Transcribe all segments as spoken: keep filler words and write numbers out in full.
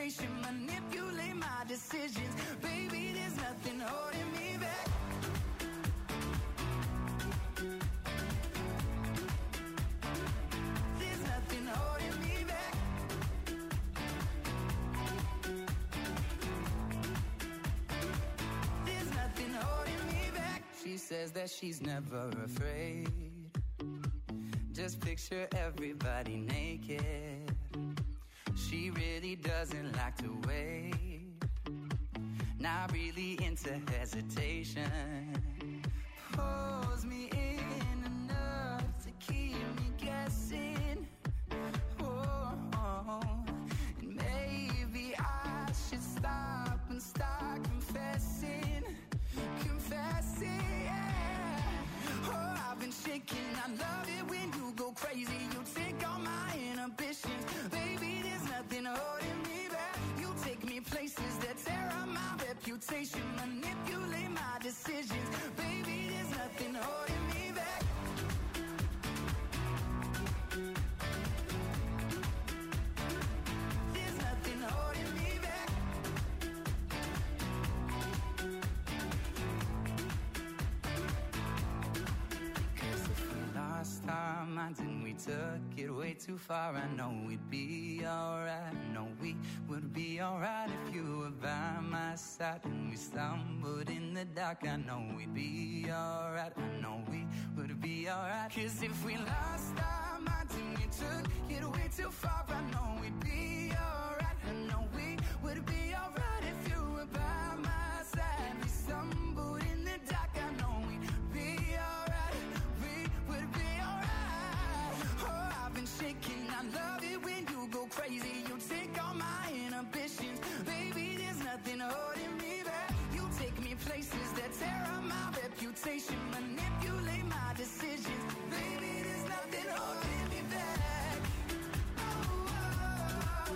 reputation, manipulate my decisions. Baby, there's nothing holding me back. There's nothing holding me back. There's nothing holding me back. She says that she's never afraid. Just picture everybody naked. She really doesn't like to wait. Not really into hesitation. Pulls me in enough to keep me guessing. Oh, oh. And maybe I should stop and start confessing. Confessing, yeah. Oh, I've been shaking. I love it when you go crazy. You take all my inhibitions. Baby, there's nothing holding me back. You take me places that tear up my reputation, manipulate my decisions. Baby, there's nothing holding me back. There's nothing holding me back. Cause if we lost our minds and we took it way too far, I know we'd be alright. I know we would be alright if you were by my side. And we stumbled in the dark, I know we'd be alright. I know we would be alright. Cause if we lost our minds and we took it way too far, I know we'd be alright. I know we would be alright if you were by my side. We stumbled in the dark, I know we'd be alright. We would be alright. Oh, I've been shaking. I love it when you go crazy. You take all my inhibitions. Baby, there's nothing holding me back. You take me places that tear up my reputation, manipulate my decisions. Baby, there's nothing holding me back. Oh, oh, oh.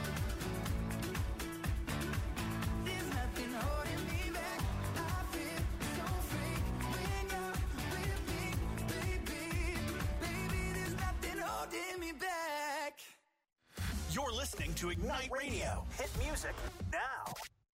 There's nothing holding me back. I feel so free when you're with me, baby. Baby, there's nothing holding me back. You're listening to Ignite Radio. Hit music now.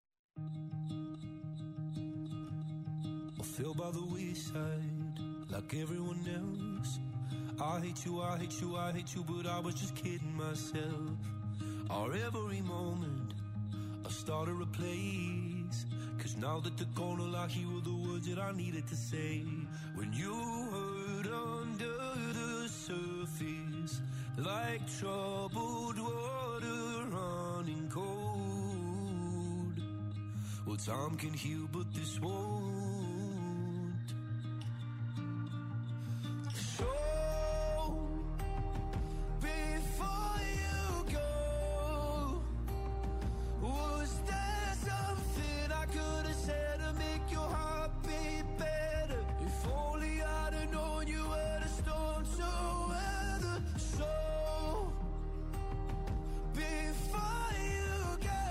I feel by the wayside like everyone else. I hate you, I hate you, I hate you, but I was just kidding myself. Our every moment I started a place. Cause now that they're gone, all I hear were the words that I needed to say. When you hurt under the surface, like troubled water running cold. Well, time can heal, but this won't. So, before you go, was there something I could have said to make your heart beat better? If only I'd have known you were the storm to weather. So, before you go,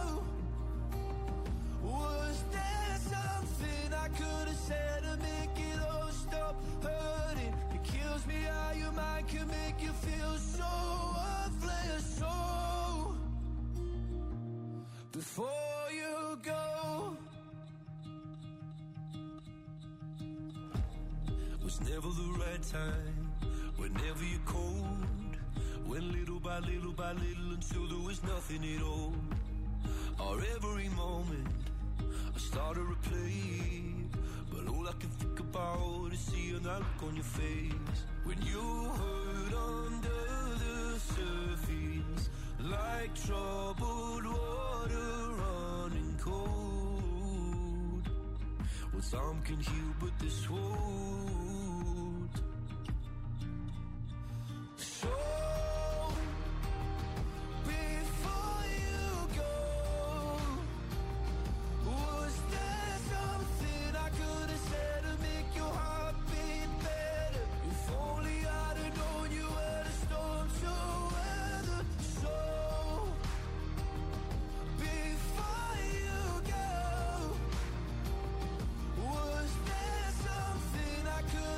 was there something I could have said to make it all stop hurting? It kills me how your mind can make you feel so worthless. So, before you go, was never the right time, whenever you're cold. Went little by little by little until there was nothing at all. Our every moment I started to play, but all I can think about is seeing that look on your face. When you hurt under the surface, like troubled water running cold. Well, time can heal, but this won't. So, before you go, was there something I could have said to make your heart beat better? If only I'd have known you were the storm to weather. So, before you go, was there something I could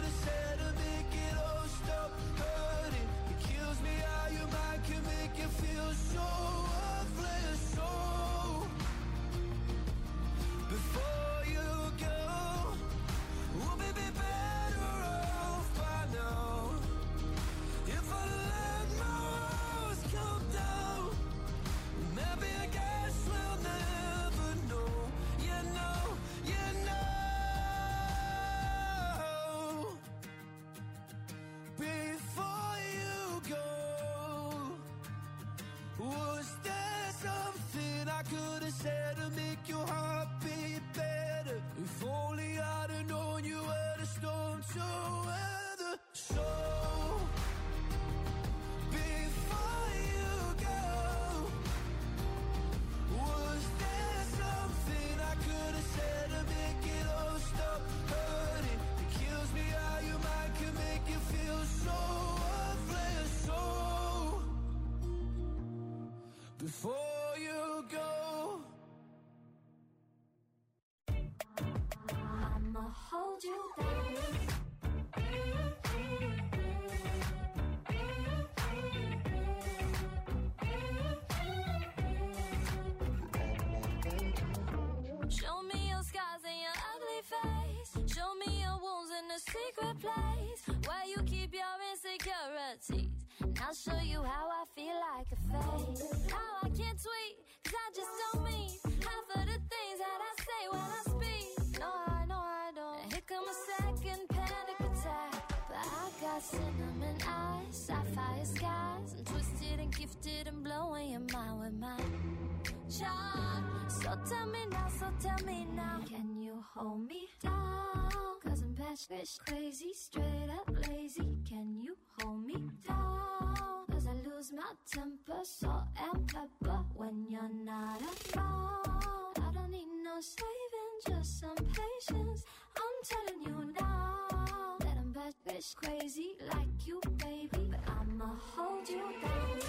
I'll show you how I feel like a fake. How I can't tweet, cause I just don't mean half of the things that I say when I speak. No, I know I don't. Here come a second panic attack. But I got cinnamon eyes, sapphire skies. I'm twisted and gifted and blowing your mind with my charm. So tell me now, so tell me now, can you hold me down? Cause I'm batshit crazy, straight up lazy. Can you hold me down? Cause I lose my temper, salt and pepper when you're not around. I don't need no saving, just some patience. I'm telling you now that I'm batshit crazy like you, baby. But I'ma hold you down.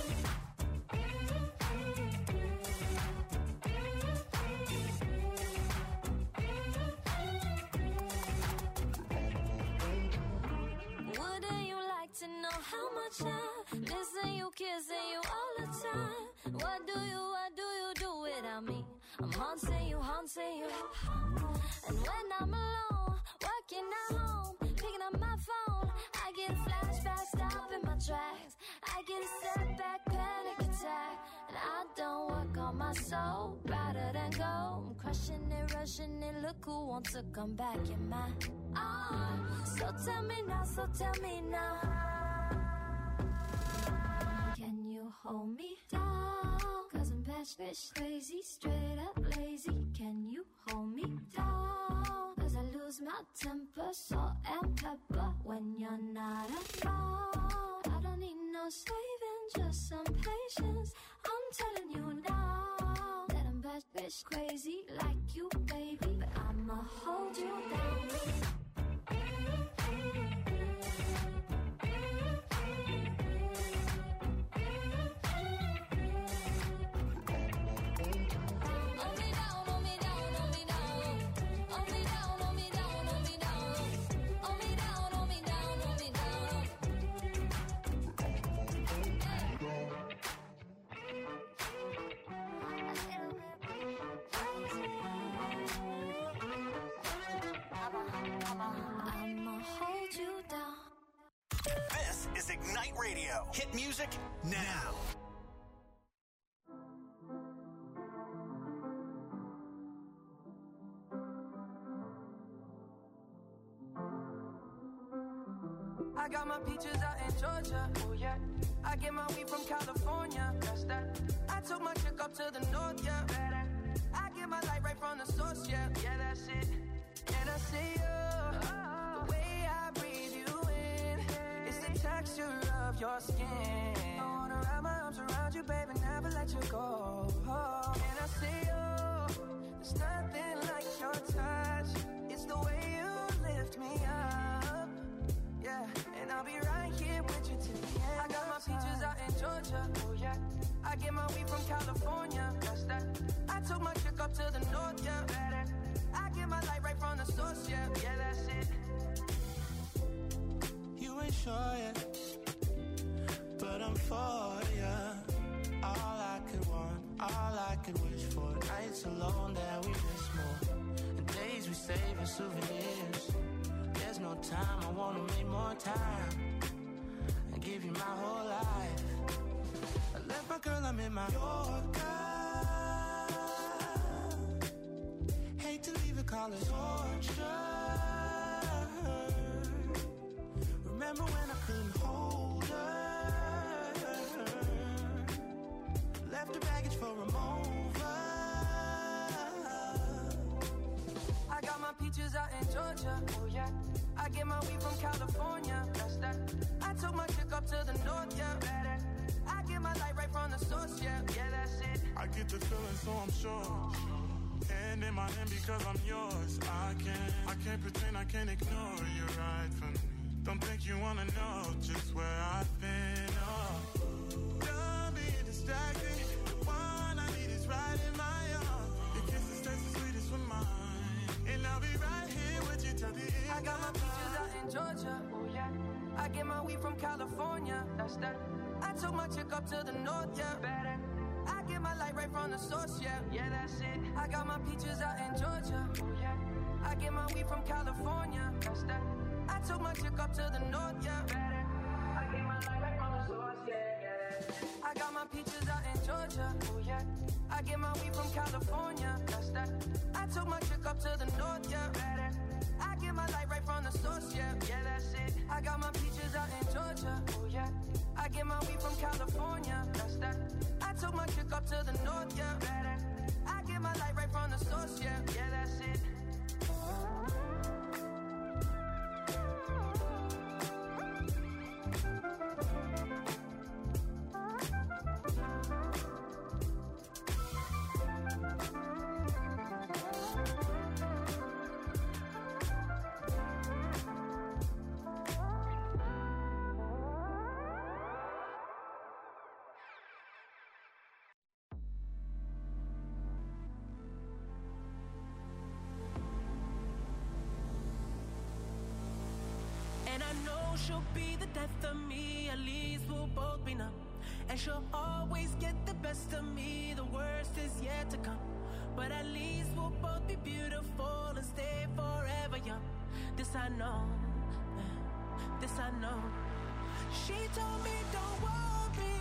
Wouldn't you like to know how much I'm missing you, kissing you all the time? What do you, what do you do without me? I'm haunting you, haunting you. And when I'm alone, working at home, picking up my phone, I get a flashback, stop in my tracks. I get a setback, panic attack. And I don't work on my soul, rather than go. I'm crushing it, rushing it, look who wants to come back in my arms. So tell me now, so tell me now, can you hold me down? Cause I'm batshit crazy, straight up lazy. Can you hold me down? Cause I lose my temper, salt and pepper when you're not around. I don't need no saving, just some patience. I'm telling you now that I'm batshit crazy like you, baby. But I'ma hold you down. This is Ignite Radio. Hit music now. I got my peaches out in Georgia. Oh yeah. I get my weed from California. That's that. I took my chick up to the north, yeah. Better. I get my light right from the source, yeah. Yeah, that's it. And I see you. Oh. The way I breathe you in, it's the texture of your skin. I wanna wrap my arms around you, baby, never let you go. Oh. And I see you. There's nothing like your touch. It's the way you lift me up. Yeah, and I'll be right here with you till the end. I got my peaches out in Georgia. Oh yeah. I get my weed from California. That's that. I took my chick up to the north, yeah. Better. I get my light right from the source, yeah. Yeah, that's it. You ain't sure yet, but I'm for ya. All I could want, all I could wish for. Nights alone that we miss more, and days we save as souvenirs. There's no time, I wanna make more time and give you my whole life. I left my girl, I'm in my Yorker. Hate to leave it, call it torture. Remember when I couldn't hold her? Left the baggage for a mover. I got my peaches out in Georgia. Oh yeah. I get my weed from California. That's that. I took my chick up to the north, yeah. Better. I get my light right from the source, yeah. Yeah, that's it. I get the feeling, so I'm sure. Hand in my hand because I'm yours. I can't, I can't pretend, I can't ignore you right from me. Don't think you wanna know just where I've been. Oh, don't be distracted. The one I need is right in my arms. Your kisses taste the sweetest with mine, and I'll be right here with you till the end. I got my peaches out in Georgia. Oh yeah. I get my weed from California. That's that. I took my chick up to the north, yeah. Better. I get my light right from the source, yeah. Yeah, that's it. I got my peaches out in Georgia. Oh yeah. I get my weed from California. That's that. I took my chick up to the north, yeah. Better. I get my light right from the source, yeah. peaches out in Georgia. Oh yeah. I get my weed from California. That's that. I took my chick up to the north, yeah. I get my light right from the source, yeah. Yeah, that's it. I got my peaches out in Georgia. Oh yeah. I get my weed from California. That's that. I took my chick up to the north, yeah. I get my light right from the source, yeah. Yeah, that's it. And I know she'll be the death of me, at least we'll both be numb. And she'll always get the best of me, the worst is yet to come. But at least we'll both be beautiful and stay forever young. This I know, this I know. She told me don't worry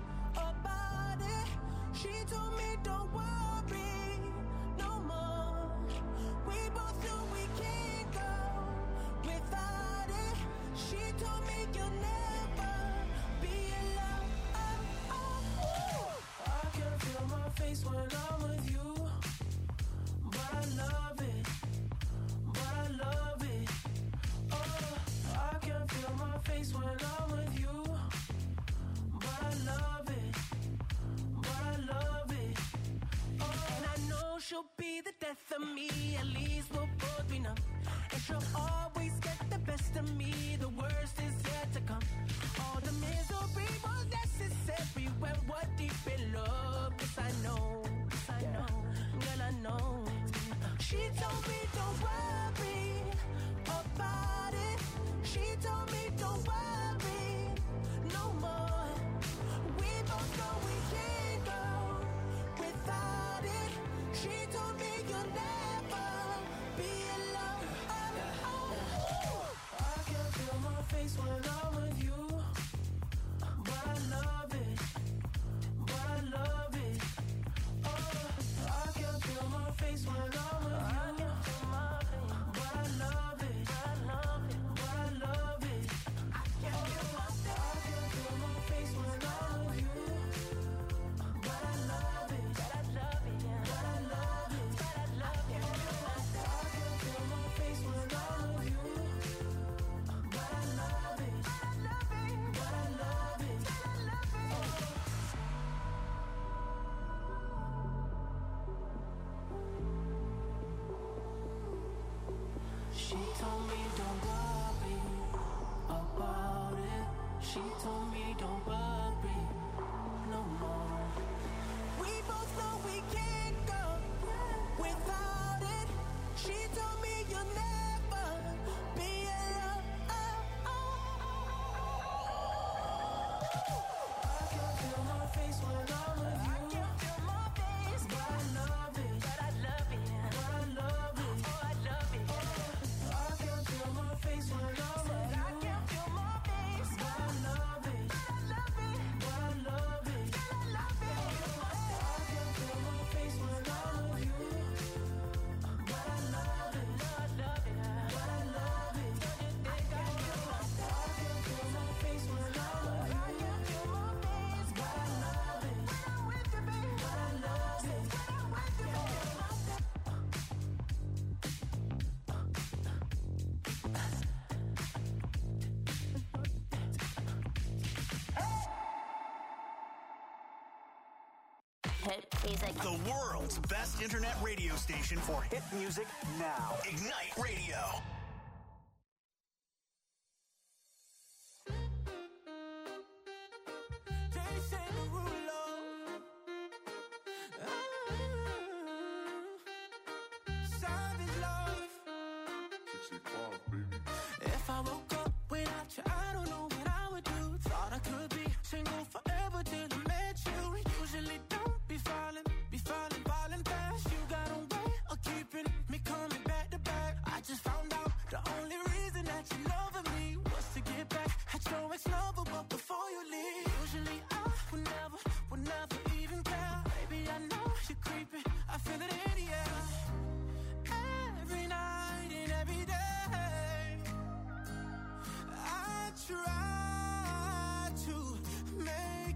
about it. She told me don't worry no more. We both know we can't go without it. She told me you'll never be alone. Oh, oh, oh. I can feel my face when I'm with you, but I love it, but I love it. Oh, I can feel my face when I'm with you, but I love it, but I love it. Oh, and I know she'll be the death of me, at least we'll both be numb. And she'll always get the best of me, the worst is yet to come. All the misery was necessary when we're deep in love. Yes, I know, yes, I know, girl, I know. She told me don't worry about it. She told me don't worry no more. We both know we can't go without it. She told me you'll never be alone. Oh, oh, oh. I can feel my face when I'm with you, but I love it, but I love it. Oh, I can feel my face when I'm with you, but I love it, but I love it. I can feel my face when I'm with you, but I love it, but I love it, but I love it, but I love it. I can feel my face when I'm with you, but I love it, but I love it, but I love it, but I love it. She told me don't worry about it. She told me don't worry no more. We both know we can't go without it. She told me you'll never be alone. I can feel my face when I'm with you. I can feel my face, but I love it, but I love it, but I love it. Oh, I love it. I can feel my face when I'm with you. I can feel my face, but I love it, but I love it, but I love it, but I love it. I can feel my face when I'm with you, but I love it, but I love it, but I love it. I can feel my face when I'm with you. I can feel my face, but I love it, when I'm with you, baby. But I love it, when I'm with you, baby. Hit music. The world's best internet radio station for hit music now. Ignite Radio. If I woke up without you, I don't know what I would do. Thought I could be single forever till I met you. Usually don't be falling, be falling, falling fast. You got a way of keeping me coming back to back. I just found out the only reason that you loving me was to get back at your ex-lover, but before you leave, usually I would never, would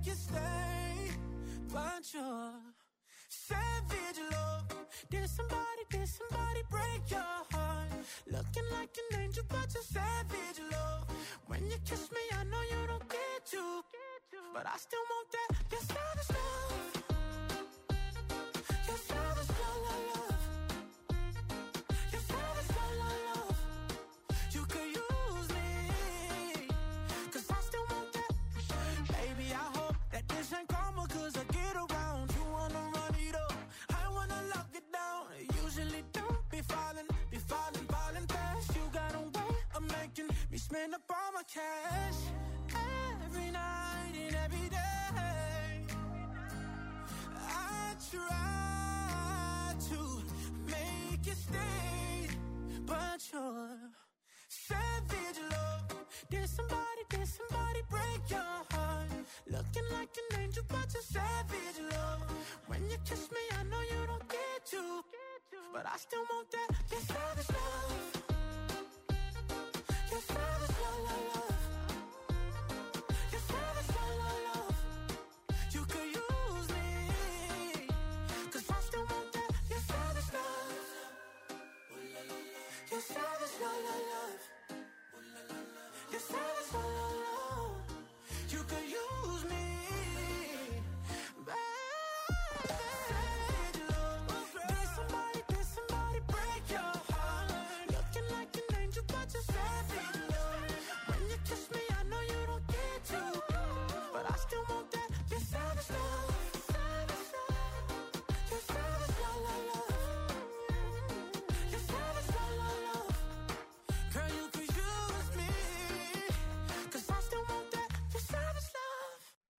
make you stay, but you're savage love. Did somebody, did somebody break your heart? Looking like an angel, but you're savage love. When you kiss me, I know you don't get to, but I still want that. You're savage love. You're savage love, love, love. You're savage love, love, love. You could use me, 'cause I still want that. Baby, I hope that this ain't karma, 'cause I get around. You wanna run it up, I wanna lock it down. Usually don't be falling, be falling, falling fast. You got a way of making me spend up all my cash. Every night and every day I try to make you stay, but you're savage love. Did somebody, did somebody break your heart? Looking like an angel, but you're savage love. When you kiss me, I know you don't get to, but I still want that. You're savage love. You're savage love, love, love. You're savage love, love, love. You could use me, 'cause I still want that. You're savage love. You're savage love, love, love. You're savage love, love, love. You could use me, baby. Savage love. Did somebody, did somebody break your heart? Looking like an angel, but you're savage love. When you kiss me, I know you don't get to, but I still want that. You're savage love. Savage love. You're savage love, love, love. You're savage love, love, love. Girl, you could use me, 'cause I still want that. You're savage love.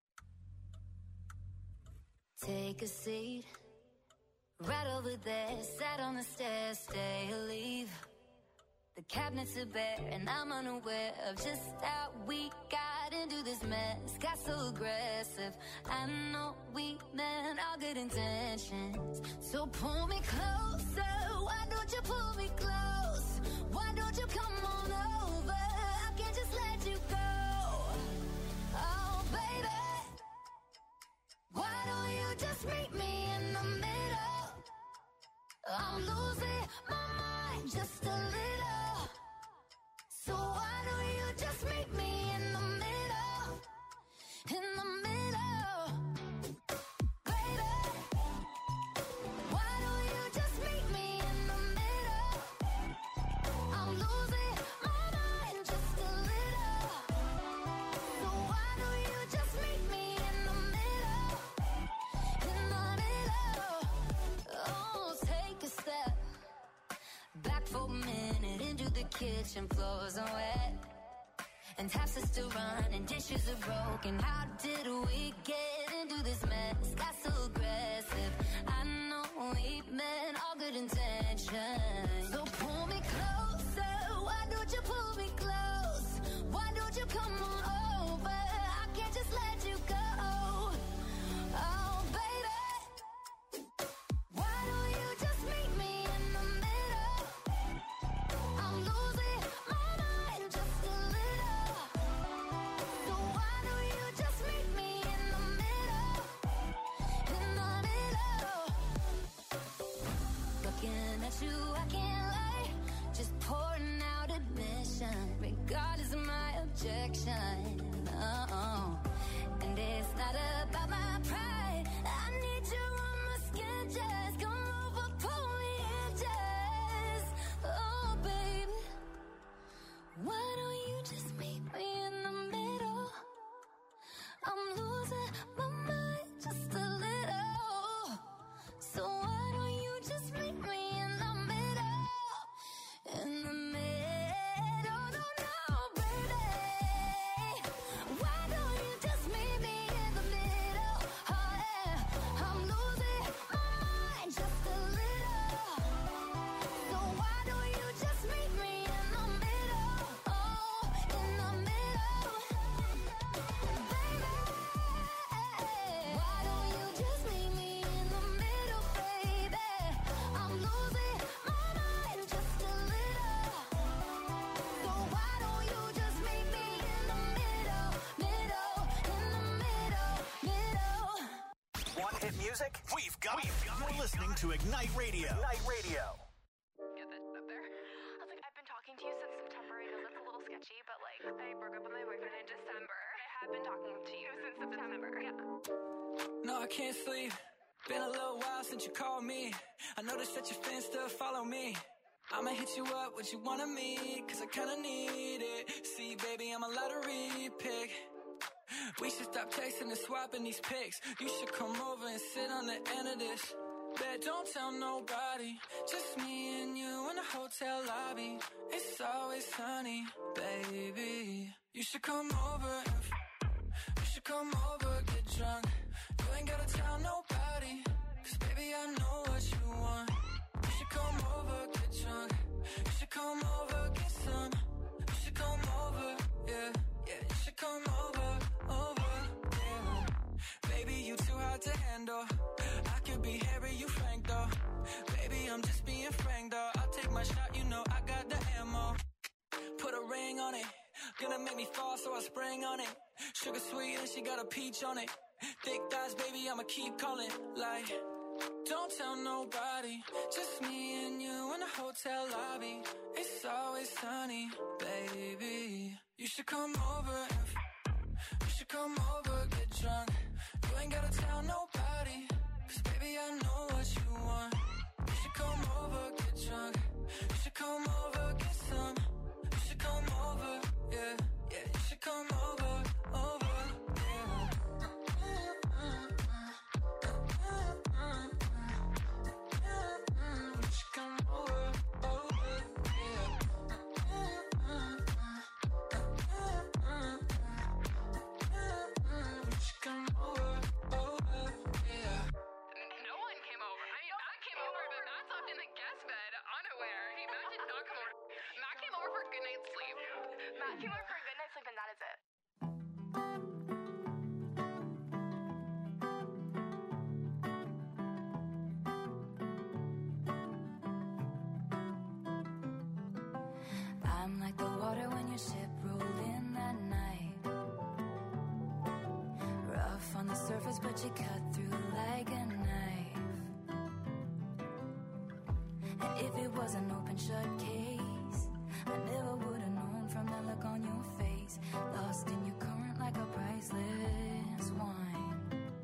Take a seat, right over there, sat on the stairs, stay or leave. The cabinets are bare and I'm unaware of just how we got into this mess. Got so aggressive, I know we meant all good intentions. So pull me closer, why don't you pull me close? Why don't you come on over, I can't just let you go. Oh baby, why don't you just meet me in the middle? I'm losing my mind just a little. So why don't you just meet me in the middle? In the middle. Baby, why don't you just meet me in the middle? I'm losing my mind just a little. So why don't you just meet me in the middle? In the middle. Oh, take a step back for a minute into the kitchen, floors are wet, and taps are still running, dishes are broken. How did we get into this mess? Got so aggressive, I know we meant all good intentions. So pull me closer, why don't you pull me close? Why don't you come on over, I can't just let you go. Oh baby, why don't you just meet me in the middle? I'm losing my mind just a little. So why don't you just meet me in the middle? In the middle. Looking at you, I can't lie, just pouring out admission, regardless of my objection. hit music? We've got it. You're listening to Ignite Radio. Ignite Radio. Get that up there. I was like, I've been talking to you since September. I know that's a little sketchy, but like, I broke up with my boyfriend in December. I have been talking to you since September. Yeah. No, I can't sleep. Been a little while since you called me. I noticed that your fans still follow me. I'ma hit you up, what you wanna meet, cause I kinda need it. See, baby, I'm a lottery pick. We should stop texting and swapping these pics. You should come over and sit on the end of this. Bet don't tell nobody, just me and you in the hotel lobby. It's always sunny, baby. You should come over and f- you should come over, get drunk. You ain't gotta tell nobody, cause baby I know what you want. You should come over, get drunk. You should come over, get some. You should come over, yeah, yeah. You should come over, over, yeah. Baby, you too hard to handle. I could be Harry, you Frank though. Baby, I'm just being frank though. I'll take my shot, you know I got the ammo. Put a ring on it, gonna make me fall, so I spring on it. Sugar sweet and she got a peach on it. Thick thighs, baby, I'ma keep calling. Like, don't tell nobody, just me and you in the hotel lobby. It's always sunny, baby. You should come over and f- you should come over, get drunk. You ain't gotta tell nobody, cause baby I know what you want. You should come over, get drunk. You should come over, get some. You should come over, yeah, yeah. You should come over, over, yeah. You should come over, over, yeah. You should come over, over, yeah. No one came over. I mean, Matt came over, but Matt slept in the guest bed, unaware. He, Matt did not come over. Matt came over for a good night's sleep. Matt came over for a good night's sleep, and that is it. I'm like the water when your ship rolled in that night. Rough on the surface, but you cut through like a knife. And if it was an open shut case, I never would have known from the look on your face. Lost in your current like a priceless wine.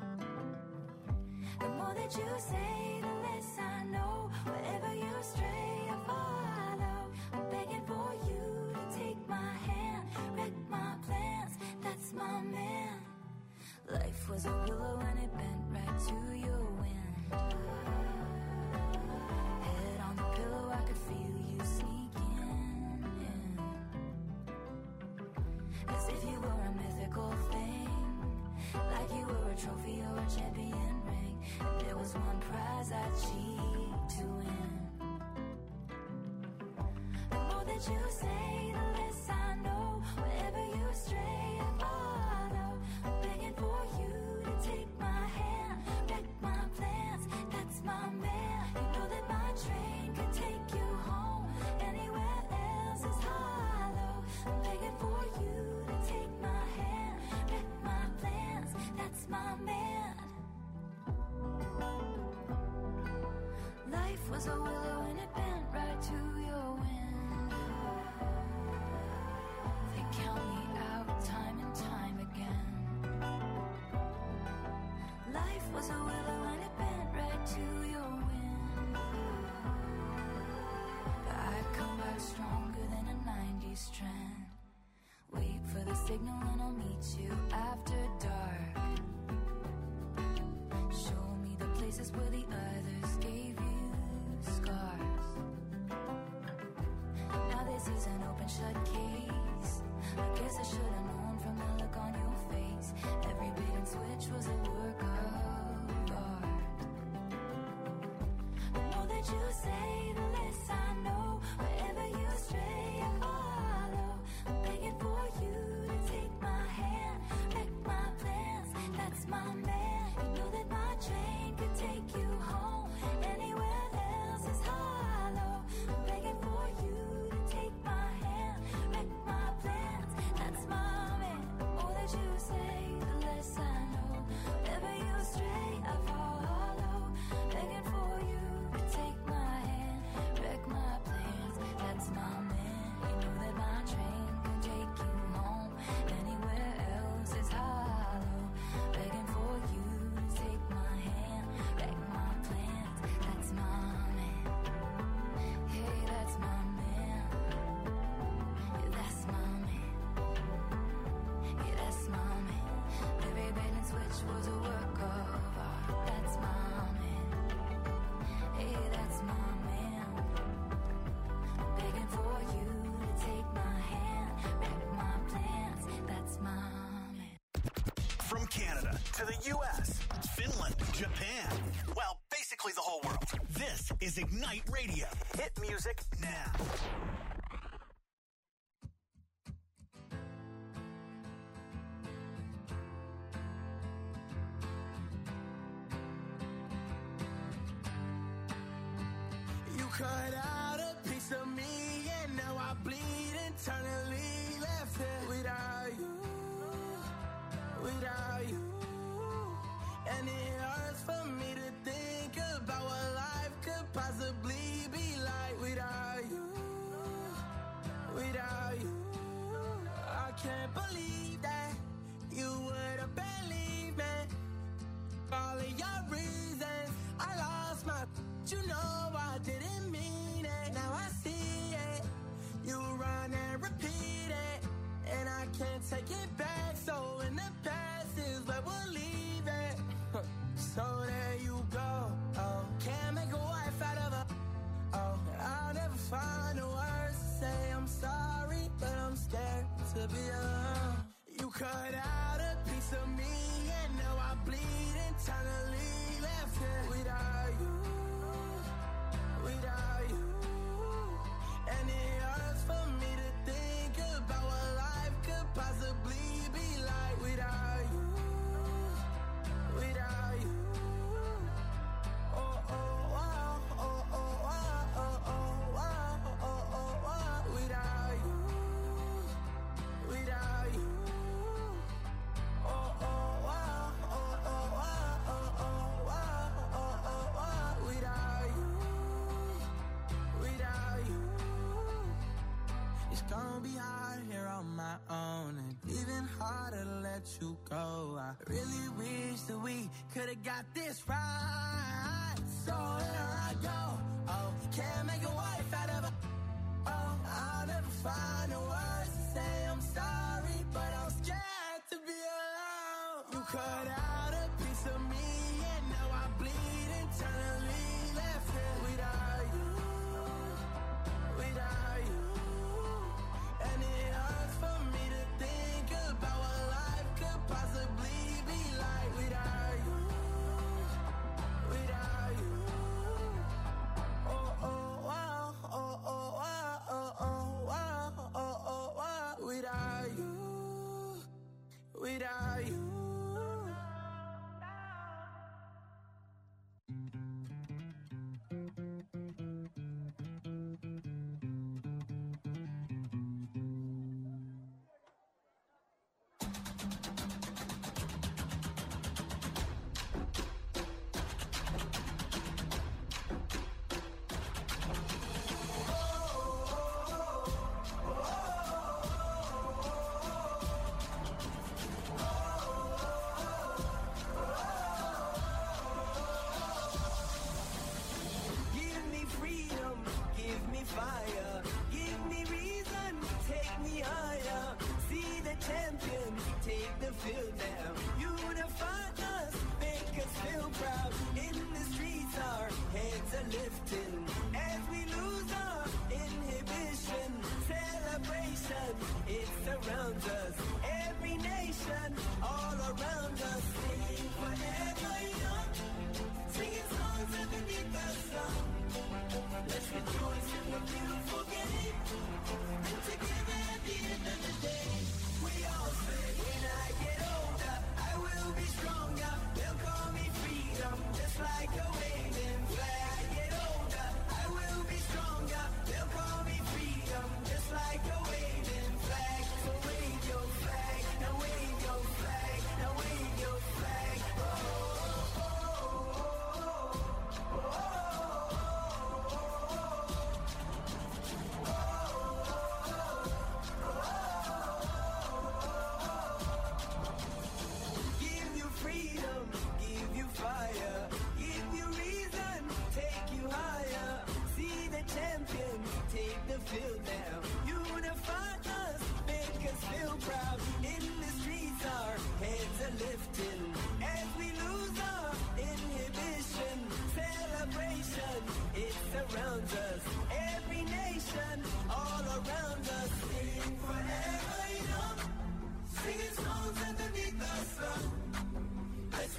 The more that you say, the less I know. Wherever you stray, I follow. I'm begging for you to take my hand, wreck my plans, that's my man. Life was a willow and it bent right to your wind. Head on the pillow, I could feel you sneaking in. As if you were a mythical thing, like you were a trophy or a champion ring. And there was one prize I'd cheat to win. The more that you say, the less I know. Wherever you stray, I follow. I'm begging for you to take my hand, wreck my plans, that's my man. You know that my train could take you home. Anywhere else is hollow. I'm begging for you to take my hand, wreck my plans, that's my man. Life was a willow and it bent right to your wind. They count me out time and time again. Life was a willow and it bent right to your wind. But I'd come back stronger than a nineties trend. Wait for the signal and I'll meet you after dark. Show me the places where the others gave you scars. Now this is an open shut case. I guess I should have known from the look on your face. Every bait and switch was a work of art. The more that you say, the less I know. Wherever you stray, I follow. I'm begging for you to take my hand, wreck my plans, that's my man. You know that my train could take you home. Anywhere else is hollow. I'm begging for you to take my hand, wreck my plans, that's my man. The more that you say, the less I know. Wherever you stray, I follow. the U S, Finland, Japan. Well, basically the whole world. This is Ignite Radio. Hit music now. You cut out a piece of me and now I bleed internally. Left here without you, without you. And it hurts for me to think about what life could possibly be like without you, without you. I can't believe that you would have believed me. All of your reasons, I lost my, you know I didn't mean it. Now I see it, you run and repeat it, and I can't take it back. So in the past is where we'll leave it. So there you go. Oh, can't make a wife out of her. Oh, I'll never find the words to say I'm sorry, but I'm scared to be alone. You cut out a piece of me, and now I bleed internally. Left here without you, without you. And it hurts for me to think about what life could possibly be like without you, without you. Oh, oh, wow, oh, oh, wow, oh, oh, wow, oh, oh, wow, without you, without you. Oh, oh, wow, oh, oh, wow, oh, oh, wow, oh, oh, wow, without you, without you. It's gonna be hard here on my own, and even harder to let you go. I really wish that we could've got this right. So here I go. Oh, can't make a wife out of her. Oh, I'll never find the words to say I'm sorry, but I'm scared to be alone. You cut out a piece of me, and now I bleed internally. Left here without you, without you. And it hurts for me to think about what life could possibly be like without you, without you. Oh, oh, wow, oh, oh, wow, oh, oh, wow, oh, oh, wow, without you, without you. Give me freedom, give me fire, give me reason, take me higher. See the champion, take the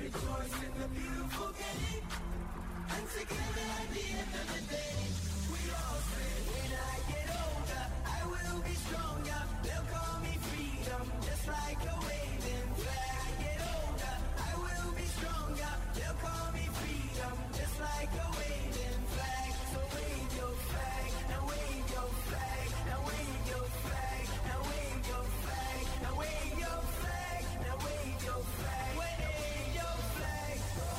rejoice in the beautiful game. And together at the end of the day, we all say, when I get older, I will be stronger. They'll call me freedom, just like a waving flag. I get older, I will be stronger. They'll call me freedom, just like a waving flag. So wave your flag, now wave your flag, now wave your flag, now wave your flag, now wave your flag, now wave your flag, wave your flag.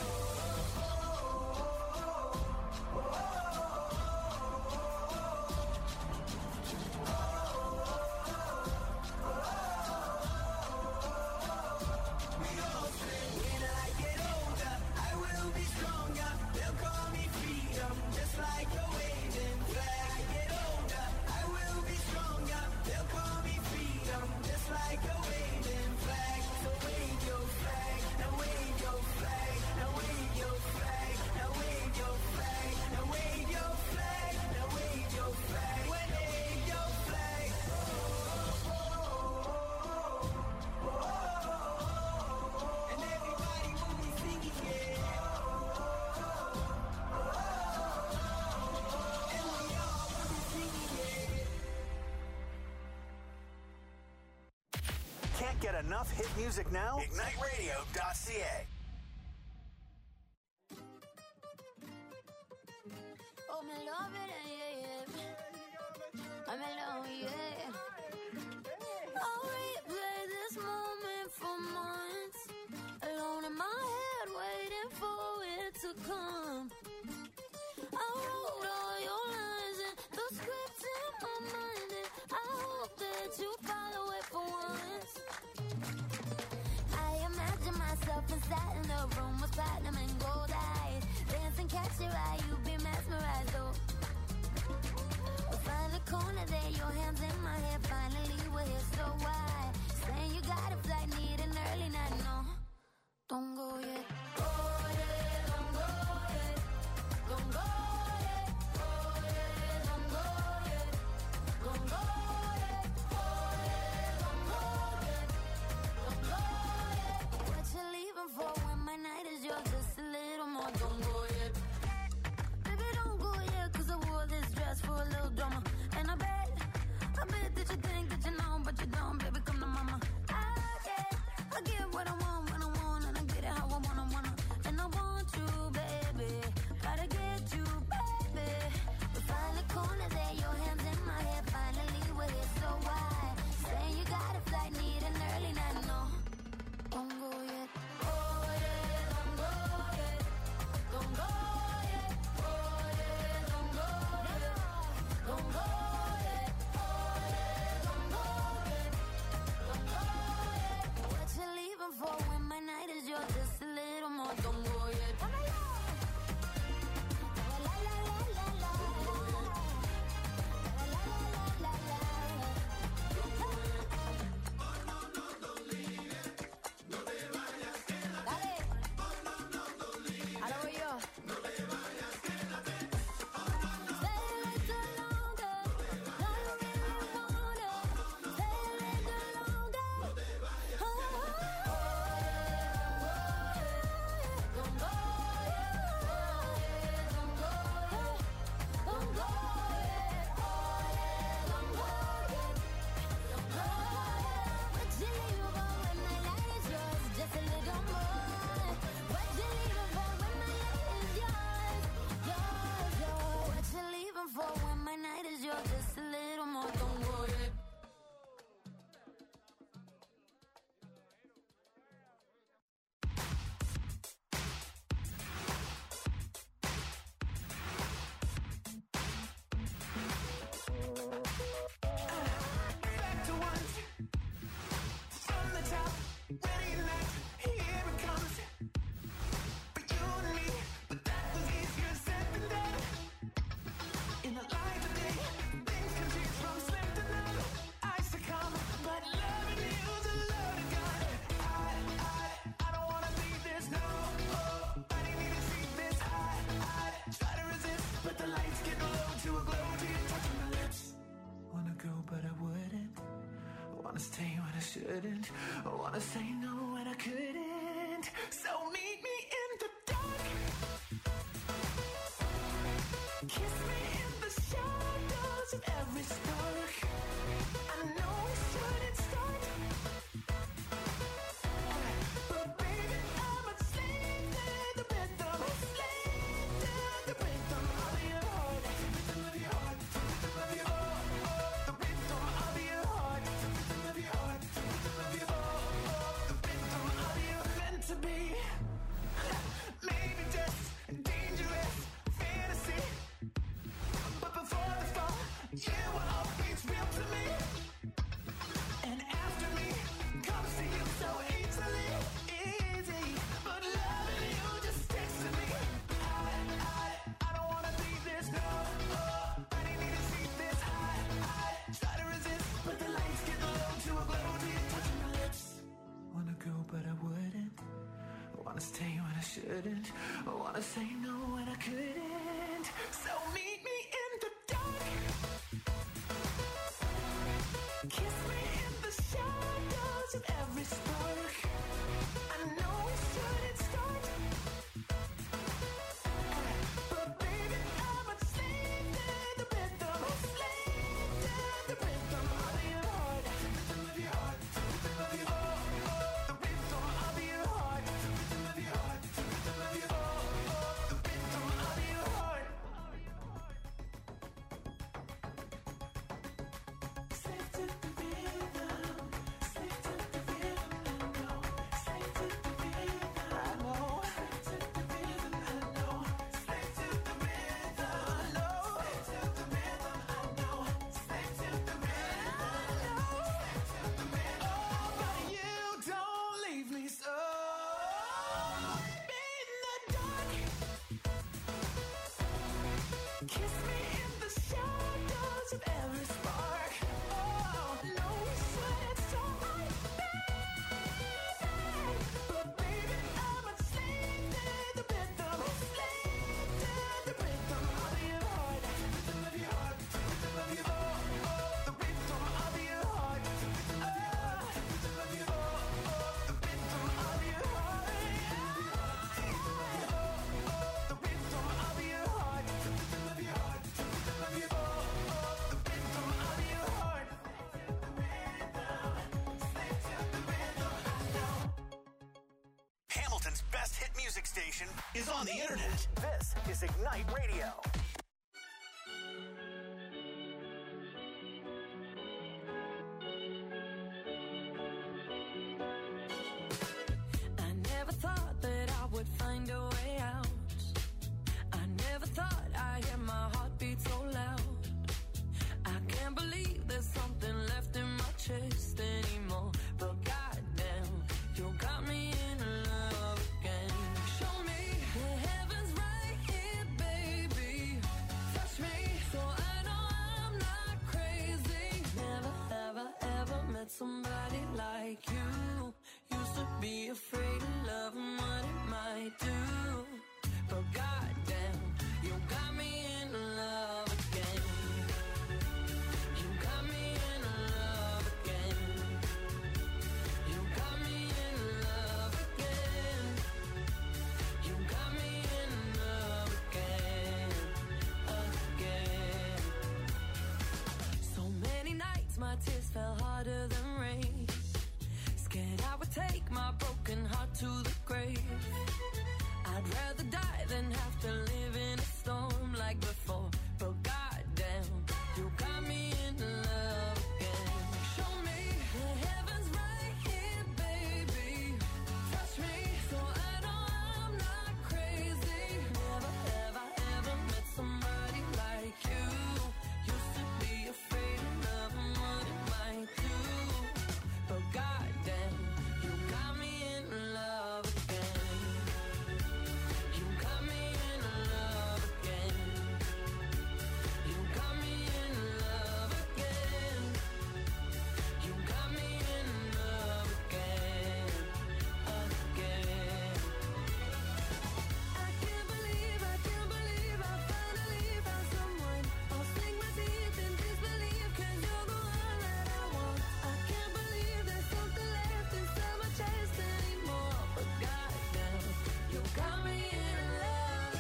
Can't get enough hit music now? Ignite Radio dot C A. Oh, me love it, yeah, yeah. I'm alone, yeah. I'll replay this moment for months. Alone in my head, waiting for it to come. I wrote all your lines and the script in my mind, and I hope that you follow it for once. I imagine myself inside in the room with platinum and gold eyes. Dance and catch your eye, you be mesmerized, oh. We'll find a corner there, your hands in my hair. Finally we're here, so why? Saying you got a flight, need an early night, no. Don't go yet. Go yet, don't go yet. Don't go yet. Go yet, don't go yet. Don't go yet. Go yet, don't go yet. Don't go yet. What you leaving for when my night is yours? Just a little more. Don't go yet. Baby, don't go yet, 'cause I wore this dress for a little drama. And I bet, I bet that you think that you know, but you don't. Baby, come to mama. I get, I get what I want when I want, and I get it how I wanna, wanna. And I want you, baby. Gotta get you, baby. We find a corner there, your hands in my hair. Finally we're here, so why? Saying you got a flight, need an early night, no. Don't go yet. Go yet, don't go yet. Don't go yet. Go yet, don't go yet. Don't go yet. Go yet, don't go yet. Don't go yet. What you leaving for when my night is yours? Just a little more. Don't go yet. La la la la la la. La la la la la la. Dale. Ahora voy yo. Stay a little longer. No, you really wanna. Stay a little longer. Oh, don't go yet. Don't go yet. Don't go yet. Don't go yet. Don't go yet. What you leaving for when my night is yours? Just a little more. What you leaving for when my night is yours? Yours, yours. What you leaving for when my night is yours? Just a little more. Don't go yet. Back to once, from the top, ready next, here it comes. For you and me, but that was easier said than done. In the light of day, things can change from slim to none. I succumb, but loving you's a loaded gun. I, I, I don't wanna leave this, no. Oh, I didn't even see this. I, I try to resist, but the lights get low to a glow to your touch on my lips. Wanna go, but I wouldn't. Wanna stay when I shouldn't. Wanna say no when I couldn't. So meet stay when I shouldn't. I wanna say no when I couldn't. So meet me in the dark. Kiss me in the shadows of every spark. I know we shouldn't start, but baby, I'm a slave to the rhythm. Slave to the rhythm of your heart. The rhythm of your heart. The rhythm of your heart. Oh, oh, the rhythm of your heart. The rhythm of your heart. The rhythm of your heart. Oh, oh, the rhythm of your heart. Slave to the rhythm. Slave to the rhythm. I know. Slave to the rhythm. I know. Slave to the rhythm. I know. Slave to the rhythm. I know. Slave to the rhythm. I know. Slave to the rhythm. I know. Slave to the rhythm. Oh, but you don't leave me so. In the dark. Kiss me in the shadows of every spark. Oh, no, we shouldn't start, baby. But baby, I'm a slave to the rhythm. Slave to the rhythm of your heart. The rhythm of your heart. The rhythm of your heart. Oh, the rhythm of your heart. The rhythm of your heart. The rhythm of your heart. Oh, the rhythm of your heart. Oh, the rhythm of your heart. The rhythm of your heart. The rhythm of your heart. Oh, the rhythm of your heart. Slave to the rhythm. I know. Hamilton's best hit music station is on the internet. This is Ignite Radio. I never thought that I would find a way out. I never thought I'd hear my heartbeat so loud. I can't believe there's something left in my chest anymore. But goddamn, you got me in love again. Show me the heavens right here, baby. Touch me so I know I'm not crazy. Never, ever, ever met somebody like you. Used to be afraid of love and what it might do. But goddamn, you got me in love again. You got me in love again. You got me in love again. You got me in love again, again. So many nights my tears fell harder than rain. Scared I would take my broken heart to the grave. I'd rather die than have to live in a storm like before. But goddamn, you got me in love again. Show me the heavens right here, baby. Touch me so I know I'm not crazy. Never, ever, ever met somebody like you. Used to be afraid of love and what it might do. But goddamn, you got me in love again. You got me in love again. You got me in love again. You got me in love again, again. I can't believe, I can't believe I finally found someone. I'll sink my teeth in disbelief 'cause you're the one that I want. I can't believe there's something left inside my chest anymore. But goddamn, you got me in love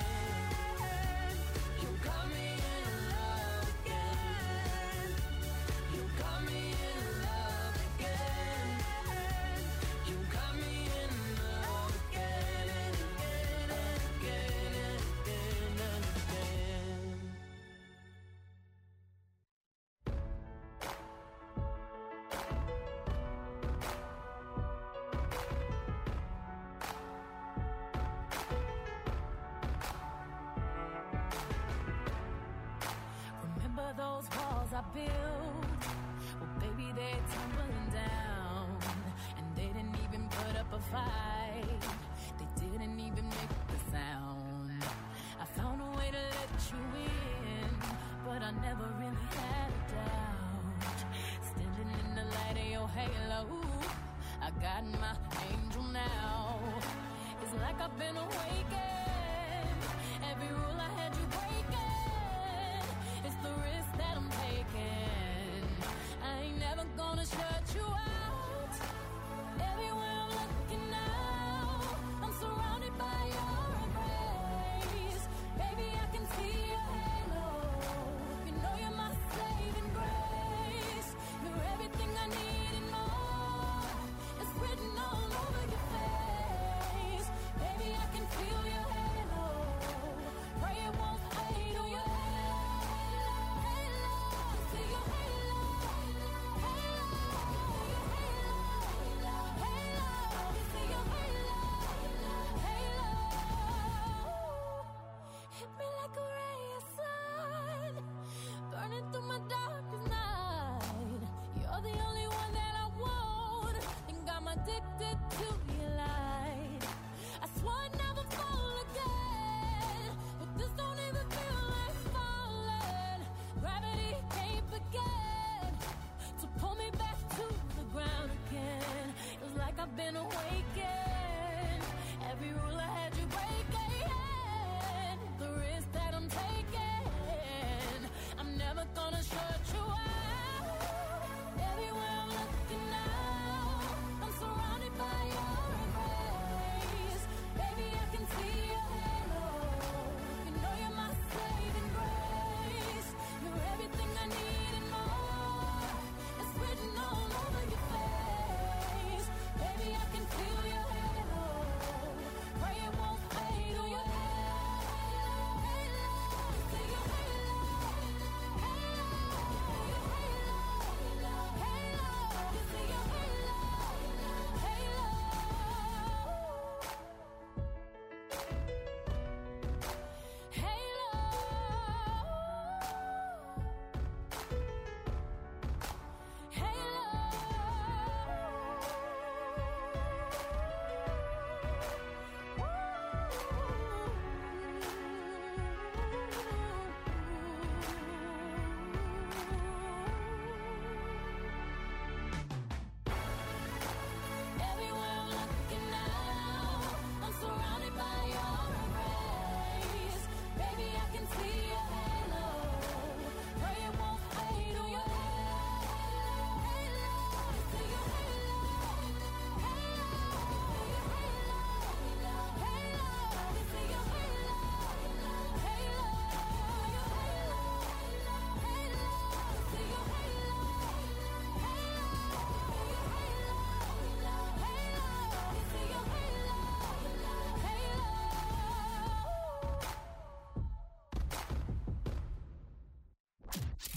again. You got me in love again. You got me in love again. You got me in love again and again and again and again and again. Remember those walls I built? Well, baby, they're tumbling down. And they didn't even put up a fight. They didn't even make the sound. I found a way to let you in, but I never really had a doubt. Standing in the light of your halo, I got my angel now.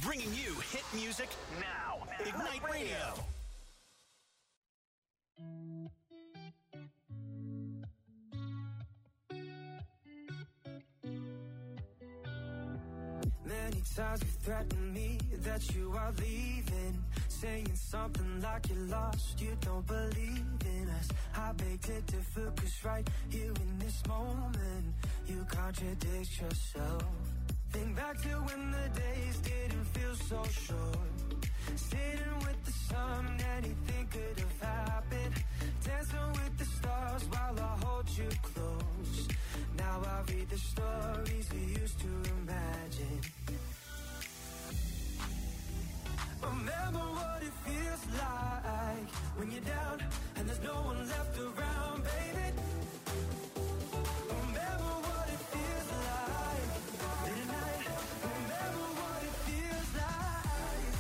Bringing you hit music now. Ignite Radio. Many times you threatened me that you are leaving, saying something like you're lost, you don't believe in us. I beg to differ, cause right here in this moment, you contradict yourself. Think back to when the days didn't feel so short, sitting with the sun, anything could have happened, dancing with the stars while I hold you close. Now I read the stories we used to imagine. Remember what it feels like when you're down and there's no one left around, baby. Remember what it feels like late at night. Remember what it feels like.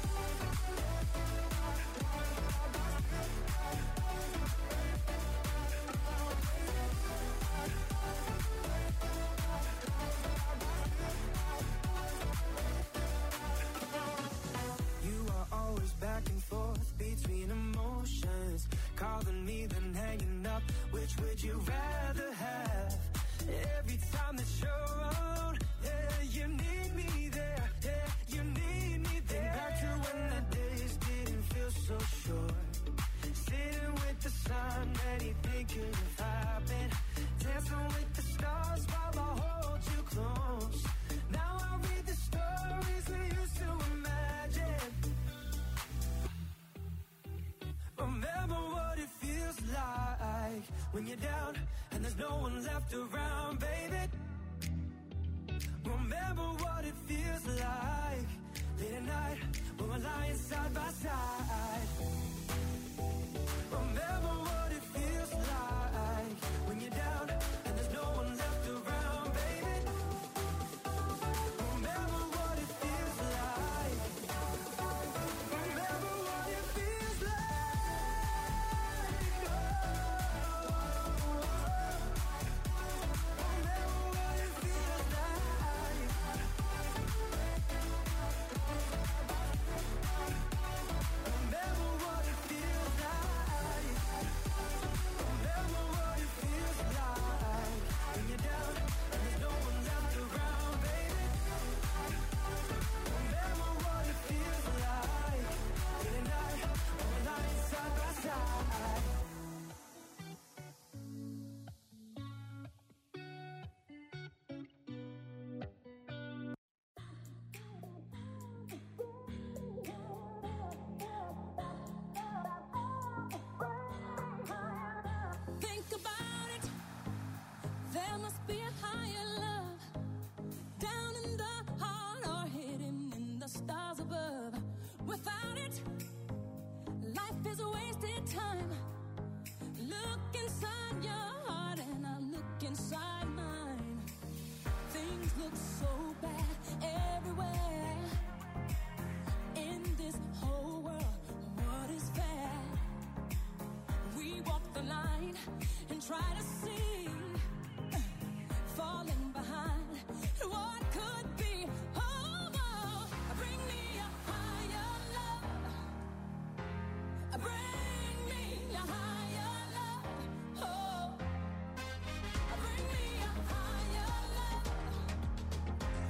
You are always back and forth between emotions, calling me then hanging up. Which would you rather have? Every time that you're around, yeah, you need me there, yeah, you need me there. Think back to when the days didn't feel so short, sitting with the sun, anything could have happened, dancing with the stars while I hold you close. Now I read the stories we used to imagine. Remember what it feels like when you're down and there's no one left around, baby. Remember what it feels like late at night when we're lying side by side. Remember what it feels like when you're down and there's no one left around, baby. Remember what it feels like. Remember what it feels like. Think about it. There must be a higher love down in the heart or hidden in the stars above. Without it, life is a wasted time. Look inside your heart and I look inside mine. Things look so bad everywhere. In this whole world, what is fair? We walk the line and try to see, falling behind what could be. Oh, oh, bring me a higher love. Bring me a higher love. Oh, bring me a higher love.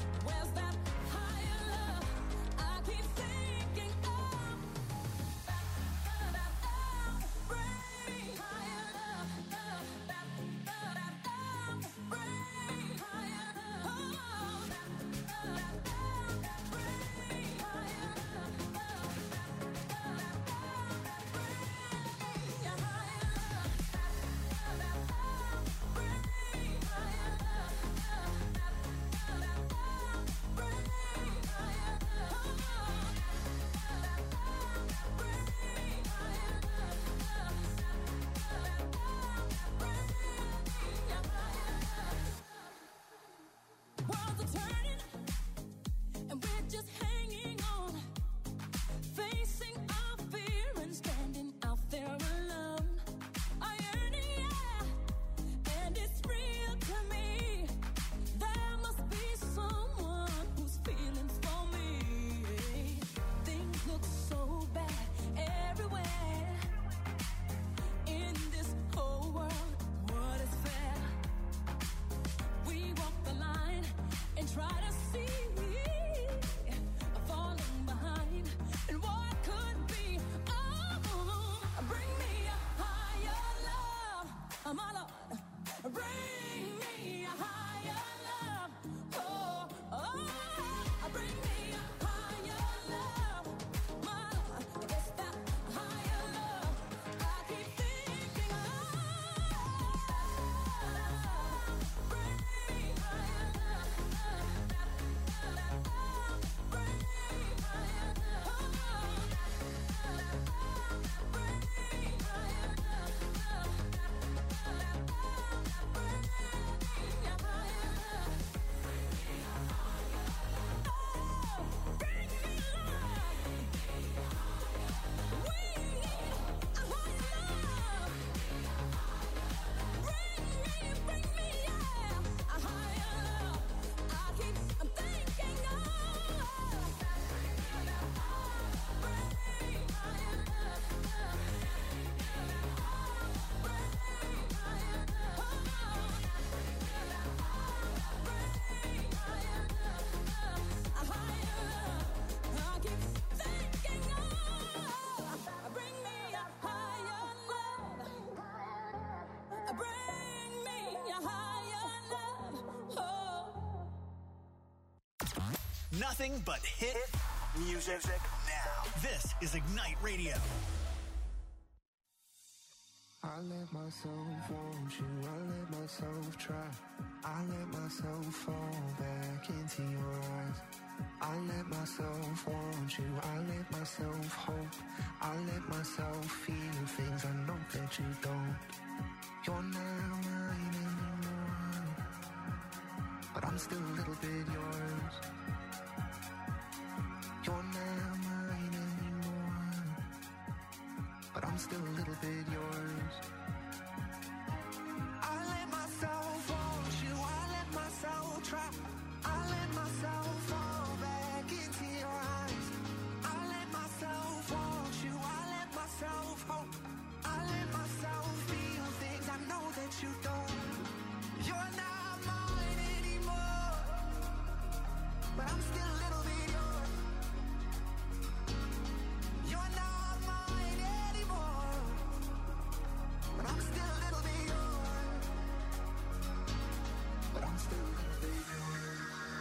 Nothing but hit music now. This is Ignite Radio. I let myself want you, I let myself try. I let myself fall back into your eyes. I let myself want you, I let myself hope. I let myself feel things I know that you don't. You're not mine anymore, but I'm still a little bit yours. You're not mine anymore, but I'm still a little bit yours. I let myself want you, I let myself try. I let myself fall back into your eyes. I let myself want you, I let myself hope. I let myself feel things I know that you don't. You're not mine anymore, but I'm still a little bit yours. You're not mine anymore, but I'm still a little bit yours. But I'm still a little bit yours.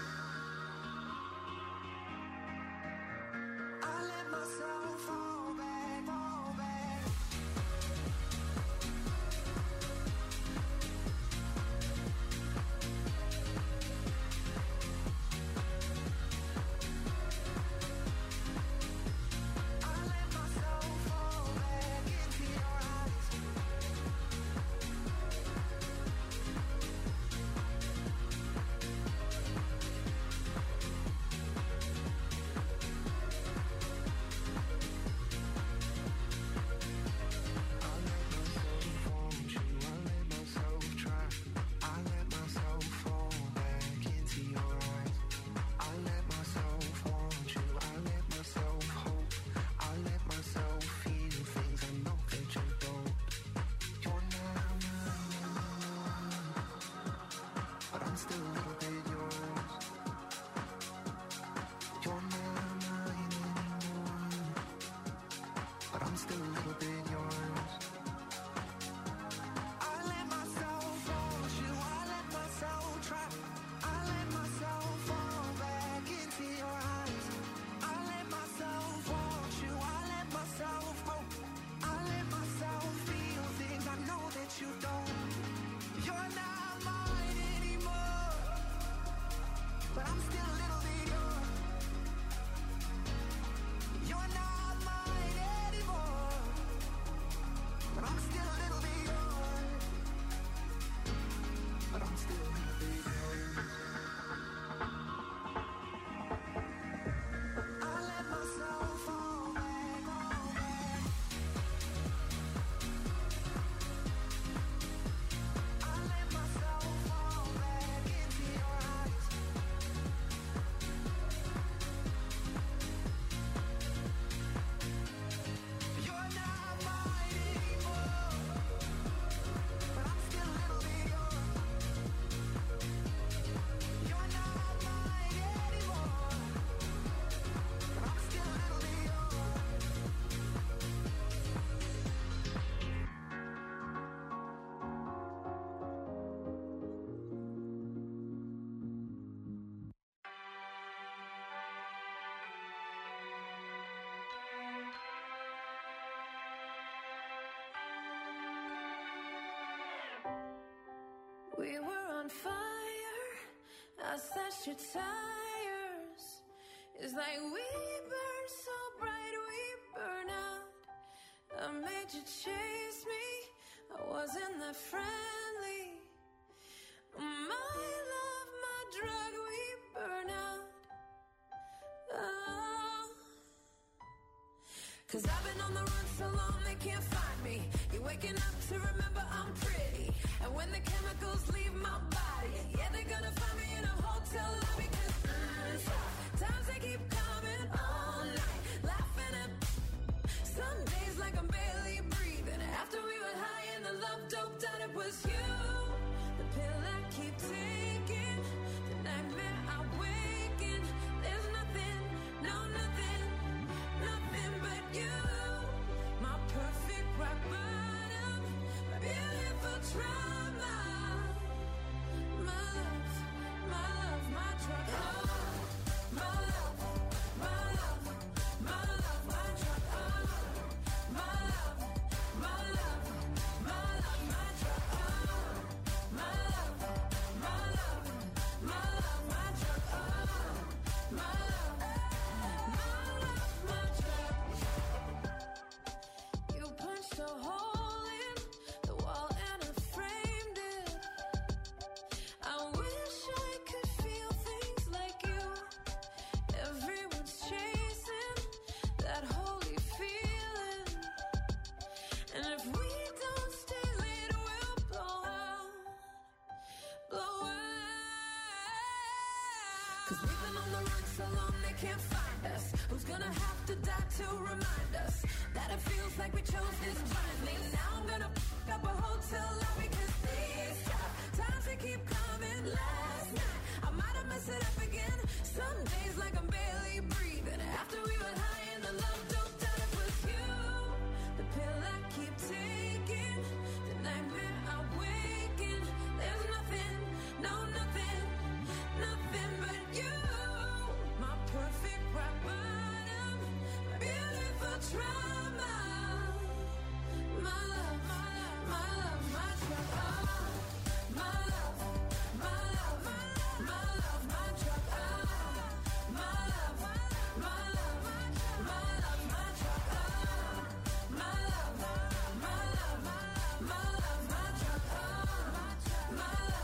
I let myself fall back, fall back. I let myself fall back into your eyes. I let myself want you, I let myself try. I let myself fall back into your eyes. I let myself want you, I let myself hope. I let myself feel things I know that you don't. You're not mine anymore, but I'm still a little bit yours. You're not mine anymore, but I'm still a little bit yours. I let myself want you, I let myself try. I let myself fall back into your eyes. I let myself want you, I let myself hope. I let myself feel things I know that you don't. You're not mine anymore, but I'm still a little bit yours. You're not mine anymore, but I'm still a little bit yours. But I'm still a little bit yours. I let myself fall back, fall back. I let myself fall back into your eyes. You're not mine anymore, but I'm still a little bit yours. You're not mine anymore, but I'm still a little bit yours. We were on fire, I slashed your tires. It's like we burn so bright, we burn out. I made you chase me, I wasn't that friendly. My love, my drug, we burn out. Oh. Cause I've been on the run so long they can't find me. You're waking up to remember I'm pretty. And when the chemicals leave my body, yeah, they're gonna find me in a hotel lobby. Cause mm, times they keep coming all night, laughing at some days like I'm barely breathing. After we were high and the love doped out, it was you. The pill I keep taking, the nightmare I wake in. There's nothing, no nothing, nothing but you. My perfect rock bottom, my beautiful trauma. Cause we've been on the run so long they can't find us. Who's gonna have to die to remind us that it feels like we chose this blindly? Now I'm gonna f*** up a hotel lobby cause these try to